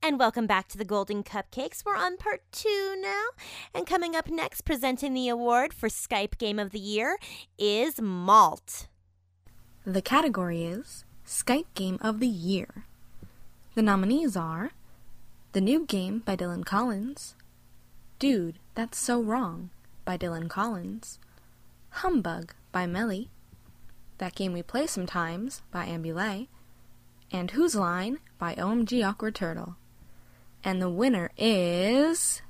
and welcome back to the Golden Cupcakes. We're on part 2 now, and coming up next, presenting the award for Skype Game of the Year, is Malt. The category is Skype Game of the Year. The nominees are The New Game by Dylan Collins, Dude, That's So Wrong by Dylan Collins, Humbug by Melly, That Game We Play Sometimes by Ambulay, and Whose Line by OMG Awkward Turtle. And the winner is...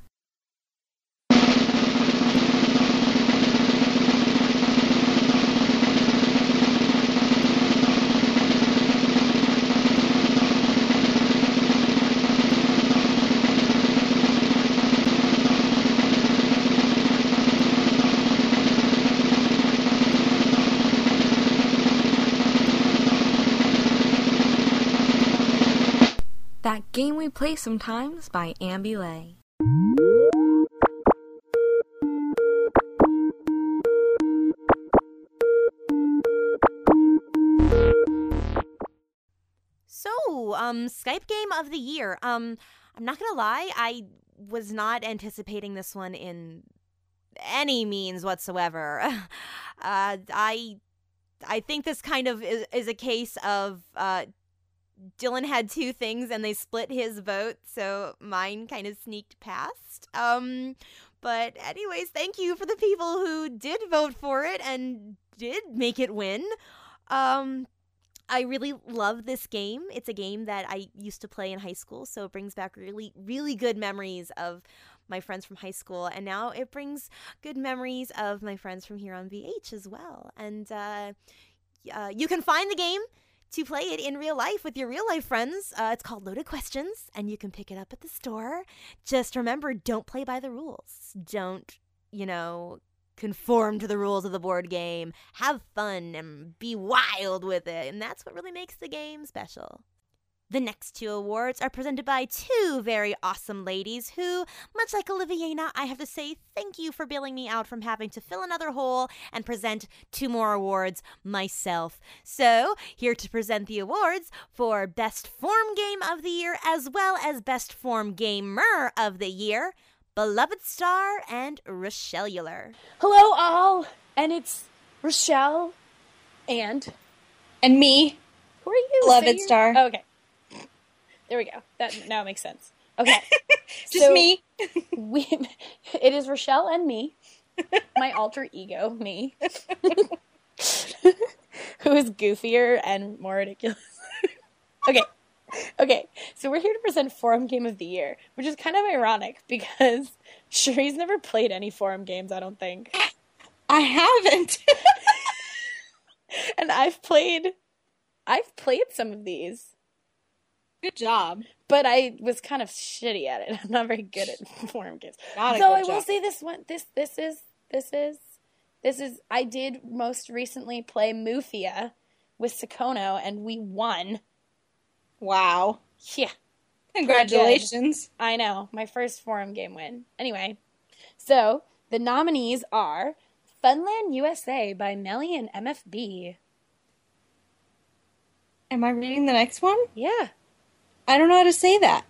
That Game We Play Sometimes by Ambulay. So, Skype Game of the Year. I'm not gonna lie, I was not anticipating this one in any means whatsoever. I think this kind of is a case of, Dylan had 2 things and they split his vote, so mine kind of sneaked past. But anyways, thank you for the people who did vote for it and did make it win. I really love this game. It's a game that I used to play in high school, so it brings back really, really good memories of my friends from high school, and now it brings good memories of my friends from here on VH as well. And you can find the game to play it in real life with your real life friends. It's called Loaded Questions, and you can pick it up at the store. Just remember, don't play by the rules. Don't, conform to the rules of the board game. Have fun and be wild with it, and that's what really makes the game special. The next 2 awards are presented by 2 very awesome ladies who, much like Oliviana, I have to say thank you for bailing me out from having to fill another hole and present 2 more awards myself. So, here to present the awards for Best Form Game of the Year as well as Best Form Gamer of the Year, Beloved Star and Rochellular. Hello all, and it's Rochelle and me. Who are you? Beloved Star. Oh, okay. There we go. That now makes sense. Okay. Just me. It is Rochelle and me. My alter ego, me. Who is goofier and more ridiculous. Okay. So we're here to present Forum Game of the Year, which is kind of ironic because Cherie's never played any forum games, I don't think. I haven't. And I've played some of these. Good job. But I was kind of shitty at it. I'm not very good at forum games. Not a Though good I will job. say this one. This is. I did most recently play Mufia with Sakono, and we won. Wow. Yeah. Congratulations. I know. My first forum game win. Anyway, so the nominees are Funland USA by Melly and MFB. Am I reading the next one? Yeah. I don't know how to say that.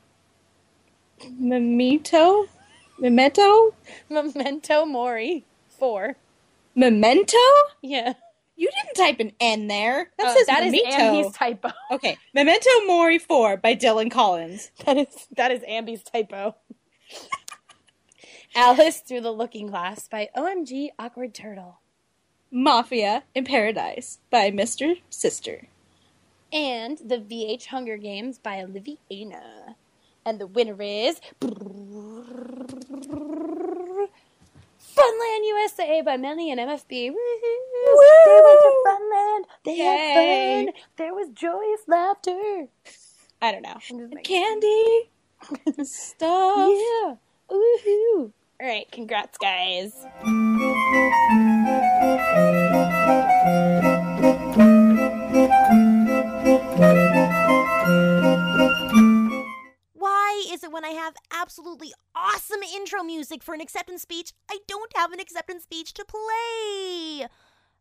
Memento? Memento Mori 4. Memento? Yeah. You didn't type an N there. That says that Memento. is Ambi's typo. Okay. Memento Mori 4 by Dylan Collins. That is Ambi's typo. Alice Through the Looking Glass by OMG Awkward Turtle. Mafia in Paradise by Mr. Sister. And the VH Hunger Games by Oliviana. And the winner is Funland USA by Melly and MFB. Woo-hoo! They went to Funland. They had fun. There was joyous laughter. I don't know. Candy. Stuff. Yeah. Woohoo. All right. Congrats, guys. Why is it when I have absolutely awesome intro music for an acceptance speech, I don't have an acceptance speech to play?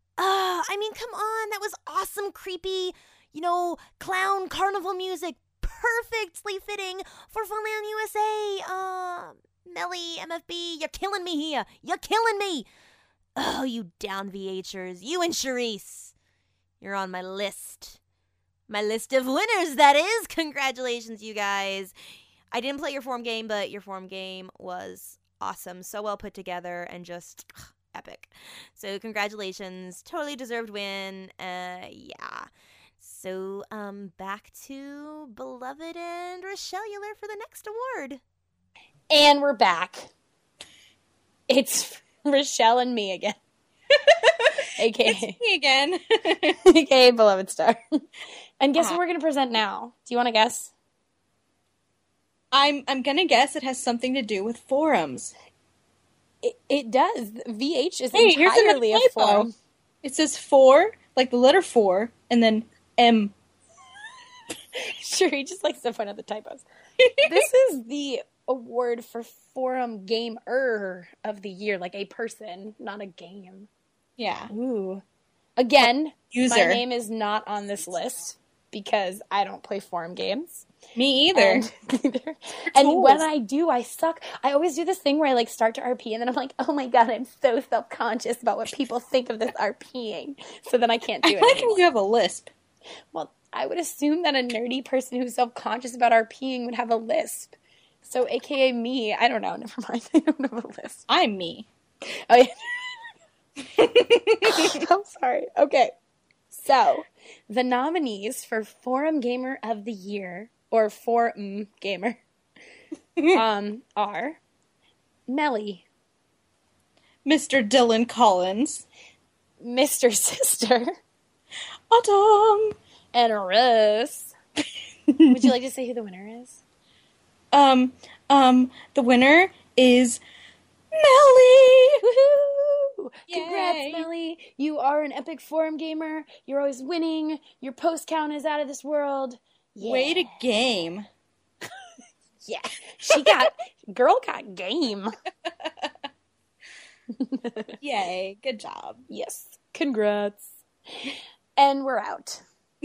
Come on, that was awesome, creepy, clown carnival music. perfectly fitting for Funland USA. Melly, MFB, you're killing me here. You're killing me. Oh, you down VHers. You and Charisse. You're on my list. My list of winners, that is. Congratulations, you guys. I didn't play your forum game, but your forum game was awesome. So well put together and just epic. So congratulations. Totally deserved win. Yeah. So back to Beloved and Rochelle Euler for the next award. And we're back. It's Rochelle and me again. AKA It's me again. AKA Beloved Star. And guess what we're going to present now? Do you want to guess? I'm gonna guess it has something to do with forums. It does. VH is Hey, here's entirely a another typo. forum. It says 4, like the letter 4, and then M. Sure, he just likes to point out the typos. This is the award for Forum Gamer of the Year, like a person, not a game. Yeah. Ooh. Again, User. my name is not on this list because I don't play forum games. Me either. And Tools. when I do, I suck. I always do this thing where I like start to RP and then I'm like, oh my god, I'm so self-conscious about what people think of this RPing. So then I can't do I it like anymore. how you have a lisp. Well, I would assume that a nerdy person who's self-conscious about RPing would have a lisp. So aka me, I don't know, never mind. I don't have a lisp. I'm me. Oh, yeah. I'm sorry. Okay. So, the nominees for Forum Gamer of the Year, or Forum Gamer, are Melly, Mr. Dylan Collins, Mr. Sister, Autumn, and Russ. Would you like to say who the winner is? the winner is Melly. Woohoo! Congrats, Yay. Melly. You are an epic forum gamer. You're always winning. Your post count is out of this world. Yeah. Way to game. Yeah. Girl got game. Yay, good job. Yes. Congrats. And we're out.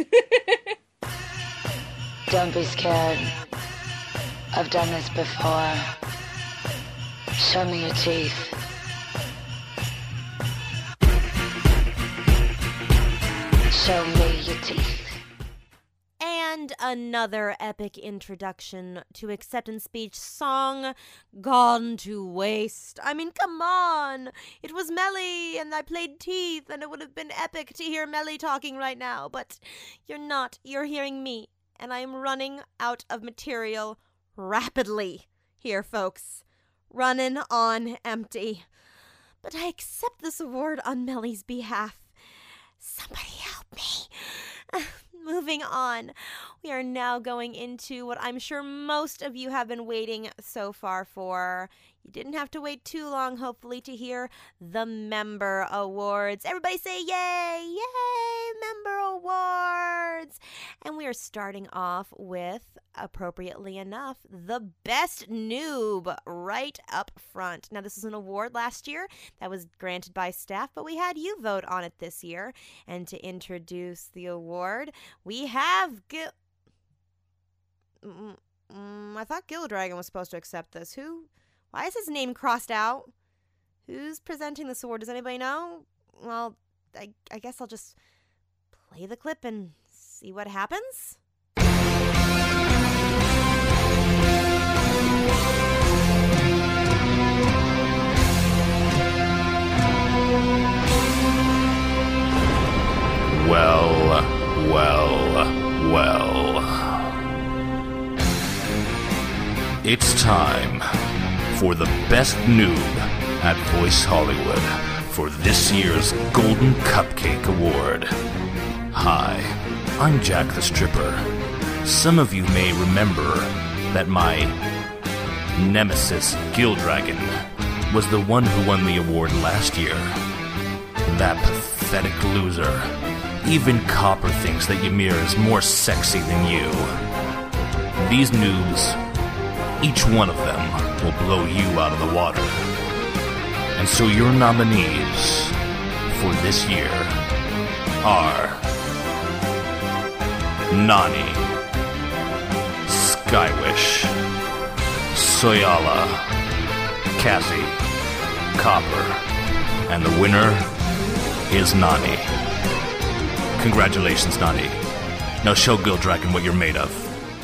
Don't be scared. I've done this before. Show me your teeth. Show me your teeth. And another epic introduction to acceptance speech song gone to waste. I mean, come on. It was Melly and I played teeth and it would have been epic to hear Melly talking right now. But you're not. You're hearing me. And I am running out of material rapidly here, folks. Running on empty. But I accept this award on Melly's behalf. Somebody help me. Moving on, we are now going into what I'm sure most of you have been waiting so far for. You didn't have to wait too long, hopefully, to hear the Member Awards. Everybody say yay! Yay! Member Awards! And we are starting off with, appropriately enough, the Best Noob right up front. Now, this was an award last year that was granted by staff, but we had you vote on it this year. And to introduce the award, we have I thought Gildragon was supposed to accept this. Why is his name crossed out? Who's presenting this award? Does anybody know? Well, I guess I'll just play the clip and see what happens. Well. It's time for the best noob at Voice Hollywood for this year's Golden Cupcake Award. Hi, I'm Jack the Stripper. Some of you may remember that my nemesis, Gildragon, was the one who won the award last year. That pathetic loser. Even Copper thinks that Ymir is more sexy than you. These noobs, each one of them will blow you out of the water. And so your nominees for this year are Nani, Skywish, Soyala, Cassie, Copper, and the winner is Nani. Congratulations, Nani. Now show Gildragon what you're made of.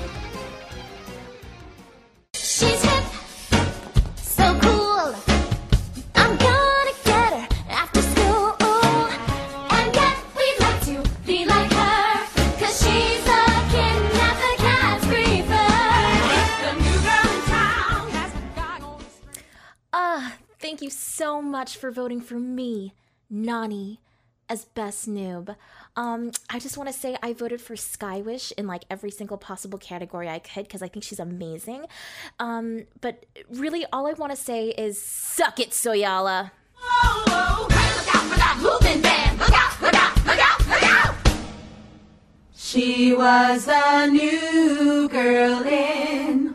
She's hip, so cool. I'm gonna get her after school. And yet we'd like to be like her, 'cause she's a kidnap the cats prefer. The new girl in town has got on the Thank you so much for voting for me, Nani, as best noob. I just want to say I voted for Skywish in like every single possible category I could because I think she's amazing. But really, all I want to say is suck it, Soyala. oh, hey, look out for that moving van. Look out, look out, look out, look out. She was the new girl in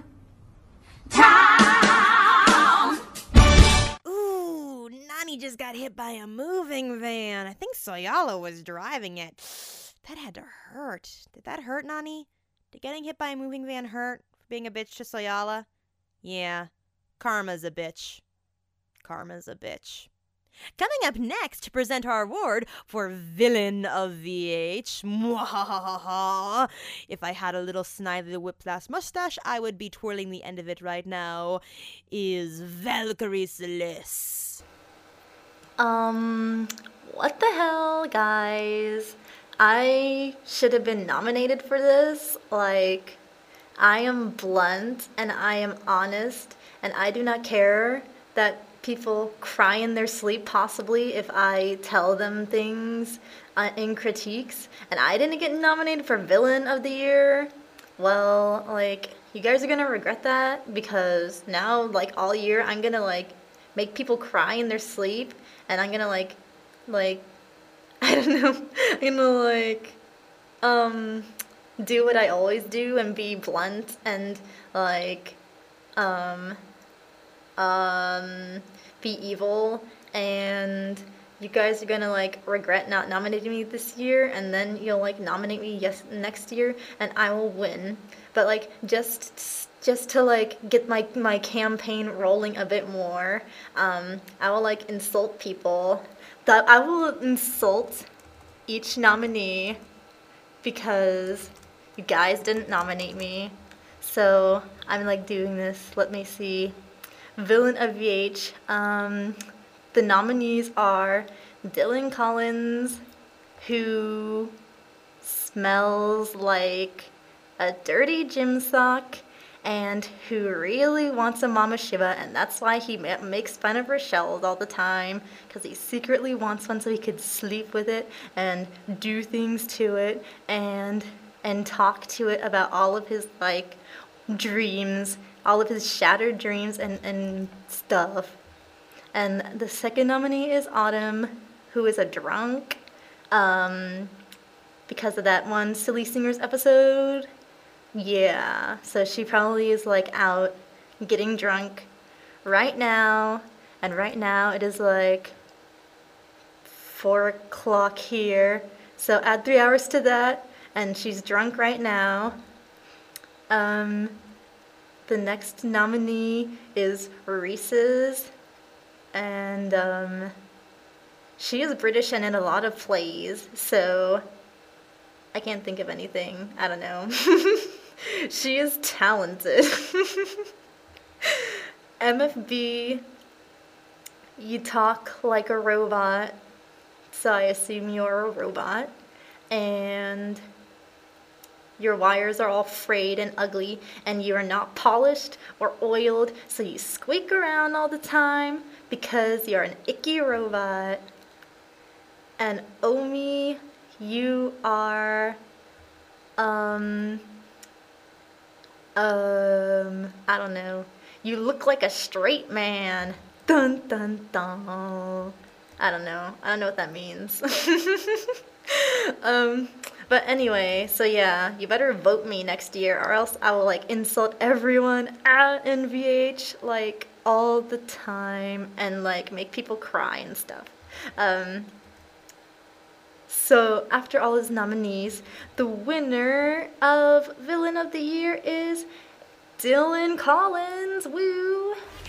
Town. Ooh, Nani just got hit by a moving van. I think Soyala was driving it. That had to hurt. Did that hurt, Nani? Did getting hit by a moving van hurt for being a bitch to Soyala? Yeah, karma's a bitch. Karma's a bitch. Coming up next to present our award for Villain of VH. Mwahahaha. If I had a little Snidely Whiplash mustache, I would be twirling the end of it right now. Is Valkyrie Celeste. What the hell, guys? I should have been nominated for this. Like, I am blunt and I am honest, and I do not care that people cry in their sleep, possibly, if I tell them things in critiques. And I didn't get nominated for Villain of the Year. Well, like, you guys are gonna regret that, because now, like, all year, I'm gonna, like, make people cry in their sleep, and I'm gonna, like, I don't know, I'm gonna, like, do what I always do and be blunt and, like, be evil, and you guys are gonna, like, regret not nominating me this year, and then you'll, like, nominate me next year, and I will win. But, like, just to, like, get my campaign rolling a bit more, I will, like, insult people. I will insult each nominee because you guys didn't nominate me. So I'm, like, doing this. Let me see. Villain of VH. The nominees are Dylan Collins, who smells like a dirty gym sock and who really wants a Mama Shiva, and that's why he makes fun of Rochelle all the time, because he secretly wants one so he could sleep with it and do things to it and talk to it about all of his, like, dreams, all of his shattered dreams and stuff. And the second nominee is Autumn, who is a drunk, because of that one Silly Singers episode. Yeah, so she probably is, like, out getting drunk right now, and right now it is, like, 4 o'clock here, so add 3 hours to that, and she's drunk right now. The next nominee is Reese's, and she is British and in a lot of plays, so I can't think of anything. I don't know. She is talented. MFB, you talk like a robot, so I assume you're a robot, and your wires are all frayed and ugly, and you are not polished or oiled, so you squeak around all the time because you're an icky robot. And Omi, you are, I don't know. You look like a straight man. Dun dun dun. I don't know what that means. But anyway, so yeah, you better vote me next year, or else I will, like, insult everyone at NVH, like, all the time, and, like, make people cry and stuff. So after all his nominees, the winner of Villain of the Year is Dylan Collins, woo!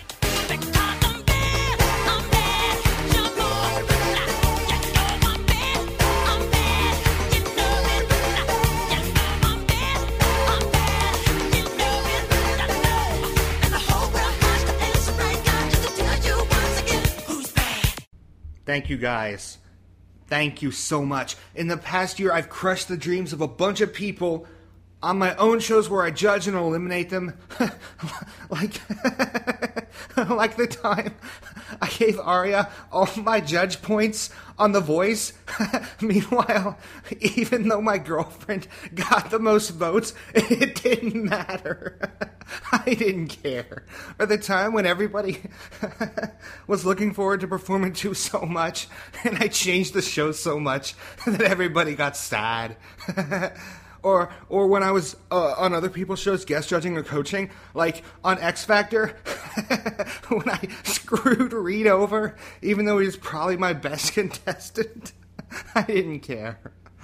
Thank you guys. Thank you so much. In the past year, I've crushed the dreams of a bunch of people on my own shows where I judge and eliminate them. like the time I gave Arya all my judge points on The Voice. Meanwhile, even though my girlfriend got the most votes, it didn't matter. I didn't care. Or the time when everybody was looking forward to Performing 2 so much, and I changed the show so much that everybody got sad. Or when I was on other people's shows guest judging or coaching, like on X Factor, when I screwed Reed over, even though he was probably my best contestant. I didn't care.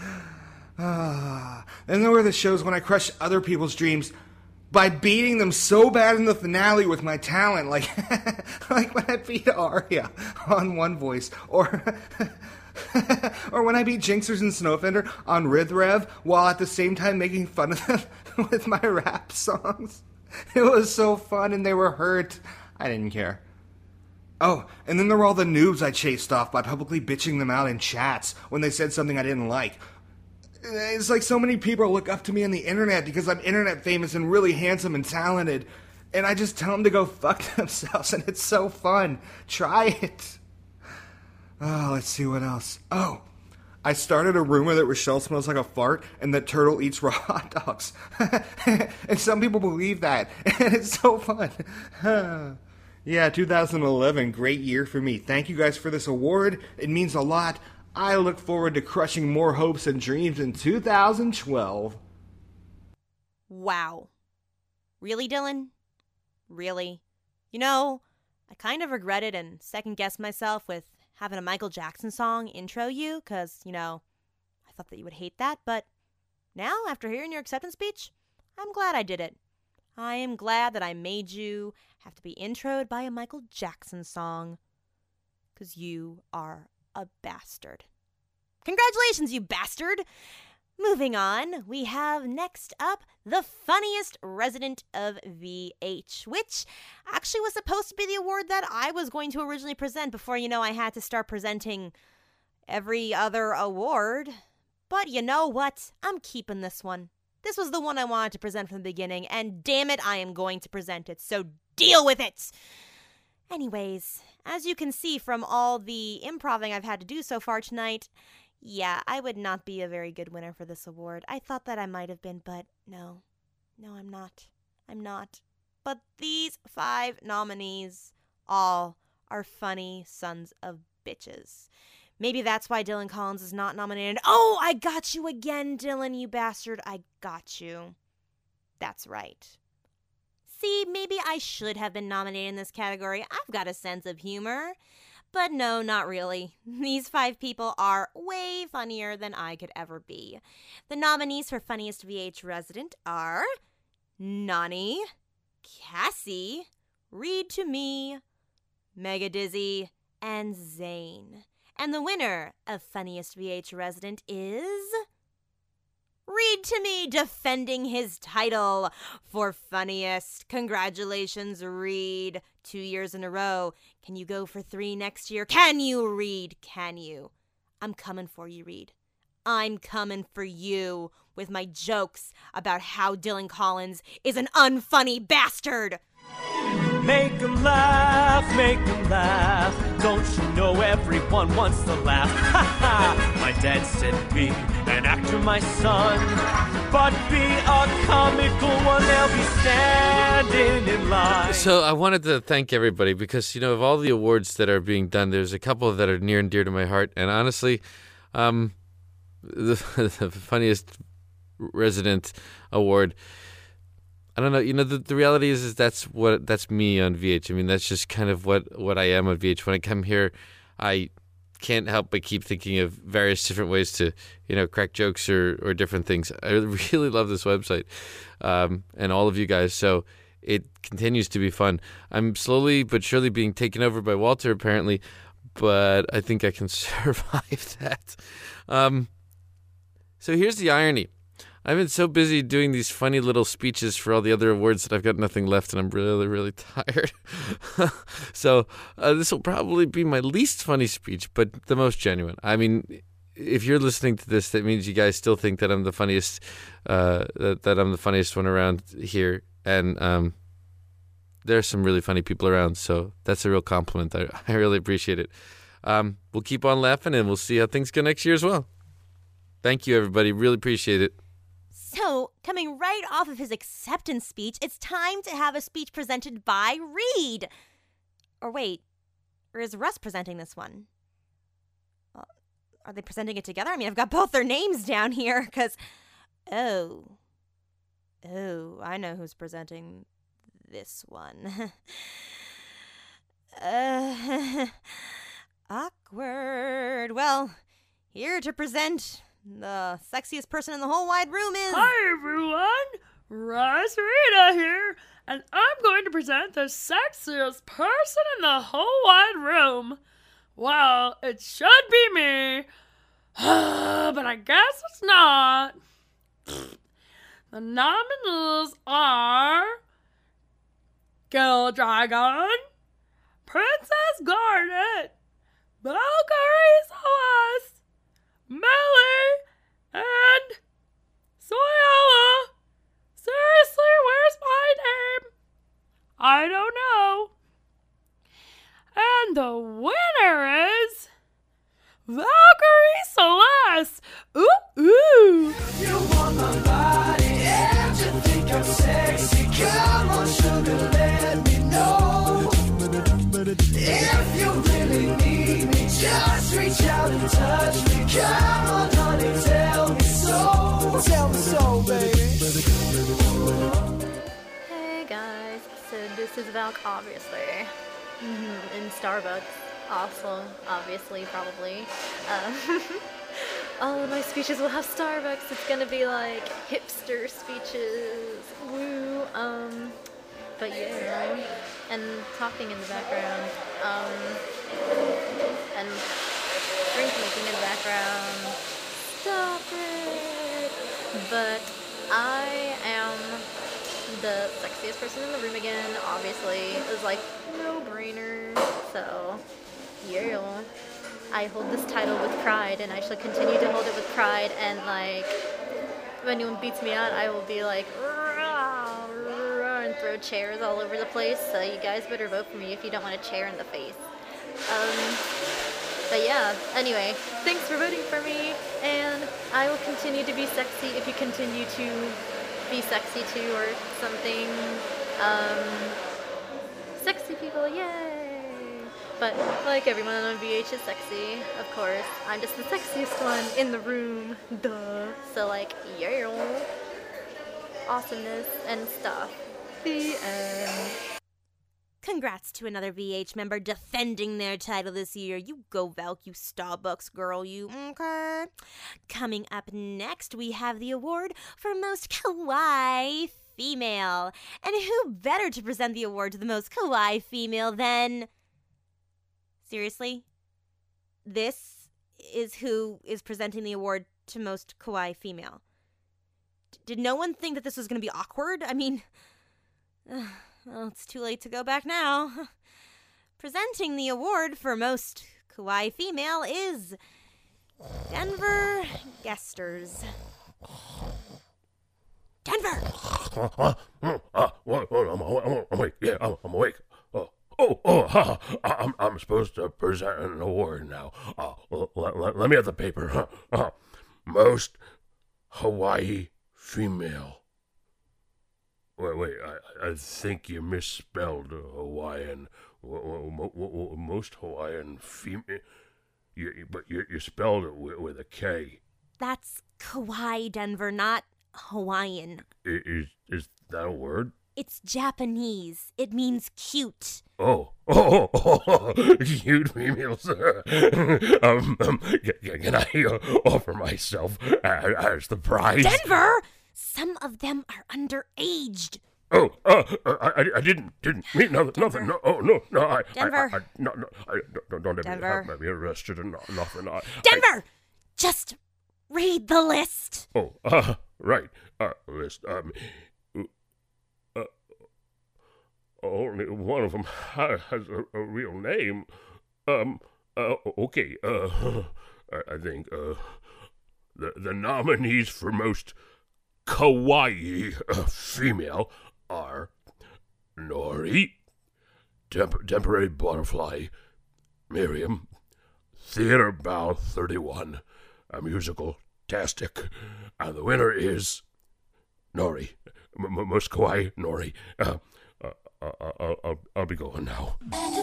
And there were the shows when I crushed other people's dreams by beating them so bad in the finale with my talent, like when I beat Arya on One Voice, or when I beat Jinxers and Snowfender on Rithrev, while at the same time making fun of them with my rap songs. It was so fun, and they were hurt. I didn't care. Oh, and then there were all the noobs I chased off by publicly bitching them out in chats when they said something I didn't like. It's like so many people look up to me on the internet because I'm internet famous and really handsome and talented, and I just tell them to go fuck themselves, and it's so fun. Try it. Oh, let's see what else. Oh, I started a rumor that Rochelle smells like a fart and that Turtle eats raw hot dogs. And some people believe that, and it's so fun. Yeah, 2011, great year for me. Thank you guys for this award. It means a lot. I look forward to crushing more hopes and dreams in 2012. Wow. Really, Dylan? Really? You know, I kind of regretted and second-guessed myself with having a Michael Jackson song intro you, because, you know, I thought that you would hate that, but now, after hearing your acceptance speech, I'm glad I did it. I am glad that I made you have to be introed by a Michael Jackson song, because you are a bastard. Congratulations, you bastard! Moving on, we have next up the funniest resident of VH, which actually was supposed to be the award that I was going to originally present before, you know, I had to start presenting every other award. But you know what? I'm keeping this one. This was the one I wanted to present from the beginning, and damn it, I am going to present it, so deal with it! Anyways, as you can see from all the improving I've had to do so far tonight, yeah, I would not be a very good winner for this award. I thought that I might have been, but no. No, I'm not. I'm not. But these 5 nominees all are funny sons of bitches. Maybe that's why Dylan Collins is not nominated. Oh, I got you again, Dylan, you bastard. I got you. That's right. See, maybe I should have been nominated in this category. I've got a sense of humor. But no, not really. These 5 people are way funnier than I could ever be. The nominees for Funniest VH Resident are Nani, Cassie, Read to Me, Mega Dizzy, and Zane. And the winner of Funniest VH Resident is Read to Me, defending his title for funniest. Congratulations, Reed. 2 years in a row. Can you go for 3 next year? Can you, Reed? Can you? I'm coming for you, Reed. I'm coming for you with my jokes about how Dylan Collins is an unfunny bastard. Make 'em laugh, don't you know everyone wants to laugh? Ha ha! My dad said be an actor, my son, but be a comical one, they'll be standing in line. So I wanted to thank everybody because, you know, of all the awards that are being done, there's a couple that are near and dear to my heart, and honestly, the funniest resident award, I don't know. You know, the reality is that's me on VH. I mean, that's just kind of what I am on VH. When I come here, I can't help but keep thinking of various different ways to, you know, crack jokes or different things. I really love this website and all of you guys. So it continues to be fun. I'm slowly but surely being taken over by Walter, apparently, but I think I can survive that. So here's the irony. I've been so busy doing these funny little speeches for all the other awards that I've got nothing left, and I'm really, really tired. So this will probably be my least funny speech, but the most genuine. I mean, if you're listening to this, that means you guys still think that I'm the funniest, that I'm the funniest one around here, and there's some really funny people around, so that's a real compliment. I really appreciate it. We'll keep on laughing, and we'll see how things go next year as well. Thank you, everybody. Really appreciate it. So, coming right off of his acceptance speech, it's time to have a speech presented by Reed. Or wait, or is Russ presenting this one? Are they presenting it together? I mean, I've got both their names down here, because... Oh, I know who's presenting this one. Awkward. Well, here to present... the sexiest person in the whole wide room is... Hi, everyone. Russ Rita here, and I'm going to present the sexiest person in the whole wide room. Well, it should be me, but I guess it's not. The nominees are Gil Dragon, Princess Garnet, Valkyrie Celeste, Melly, and Soyala. Seriously, where's my name? I don't know. And the winner is Valkyrie Celeste. Ooh. You want my body and you think I'm sexy. Come on, sugar, let me know. If you really need me, just reach out and touch me. Come on, honey, tell me so. Tell me so, baby. Hey guys, so this is Valk, obviously. In Starbucks, also, obviously, probably. All of my speeches will have Starbucks. It's gonna be like hipster speeches. Woo. But yeah, and talking in the background, and drink making in the background. Stop it! But I am the sexiest person in the room again, obviously. It was like no-brainer. So, yeah. I hold this title with pride, and I shall continue to hold it with pride, and like, if anyone beats me out, I will be like, rah, rah, and throw chairs all over the place, so you guys better vote for me if you don't want a chair in the face. But yeah, anyway, thanks for voting for me, and I will continue to be sexy if you continue to be sexy too, or something. Sexy people, yay! But like everyone on VH is sexy, of course. I'm just the sexiest one in the room, duh. So like, yeah, awesomeness and stuff. The end. Congrats to another VH member defending their title this year. You go, Valk, you Starbucks girl, you. Okay. Coming up next, we have the award for Most Kawaii Female. And who better to present the award to the most kawaii female than... Seriously? This is who is presenting the award to most kawaii female. Did no one think that this was going to be awkward? I mean... well, it's too late to go back now. Presenting the award for most kawaii female is Denver Gesters. Denver! I'm awake. Yeah, I'm awake. I'm supposed to present an award now. Let me have the paper. Most Hawaii female. Wait, I think you misspelled Hawaiian. Most Hawaiian female. But you spelled it with a K. That's kawaii, Denver, not Hawaiian. Is that a word? It's Japanese. It means cute. Oh, cute females. Can I offer myself as the prize? Denver! Some of them are underaged. I didn't mean nothing. No, Denver. Don't Denver. have me arrested and nothing. Denver! Just read the list. Right. List. Only one of them has a real name. Okay. I think the nominees for most kawaii female are Nori, Temporary Butterfly, Miriam, Theater Bound 31, a musical tastic, and the winner is Nori, most kawaii Nori. I'll be going now.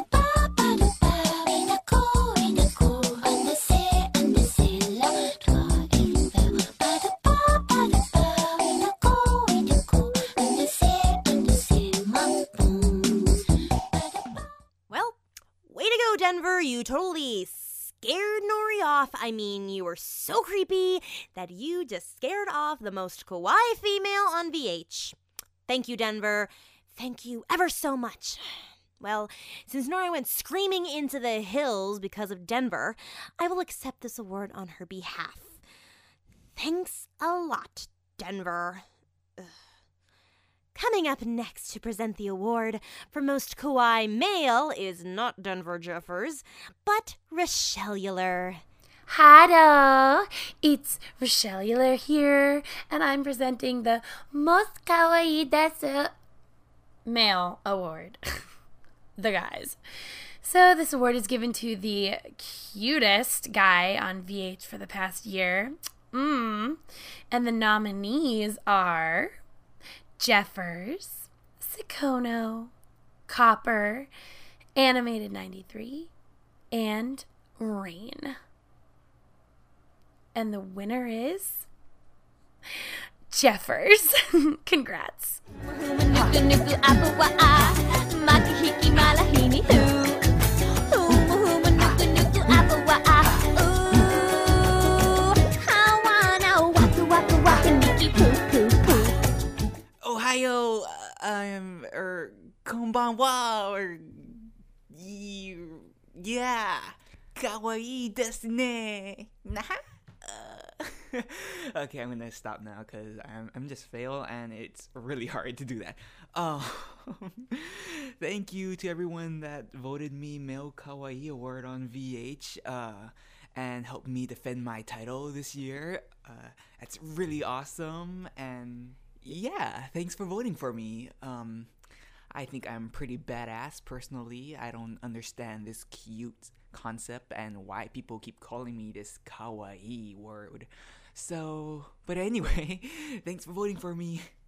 Well, way to go, Denver. You totally scared Nori off. I mean, you were so creepy that you just scared off the most kawaii female on VH. Thank you, Denver. Thank you ever so much. Well, since Nori went screaming into the hills because of Denver, I will accept this award on her behalf. Thanks a lot, Denver. Ugh. Coming up next to present the award for most kawaii male is not Denver Jeffers, but Rochelle. Hello, it's Rochelle here, and I'm presenting the most kawaii desu male award. The guys. So this award is given to the cutest guy on VH for the past year. And the nominees are Jeffers, Sikono, Copper, Animated 93, and Rain. And the winner is Jeffers. Congrats. Ohio, konbanwa, yeah, kawaii desu ne. Okay, I'm gonna stop now because I'm just fail and it's really hard to do that. Thank you to everyone that voted me Male Kawaii Award on VH and helped me defend my title this year. That's really awesome, and yeah, thanks for voting for me. I think I'm pretty badass personally. I don't understand this cute concept and why people keep calling me this kawaii word. So, but anyway, thanks for voting for me.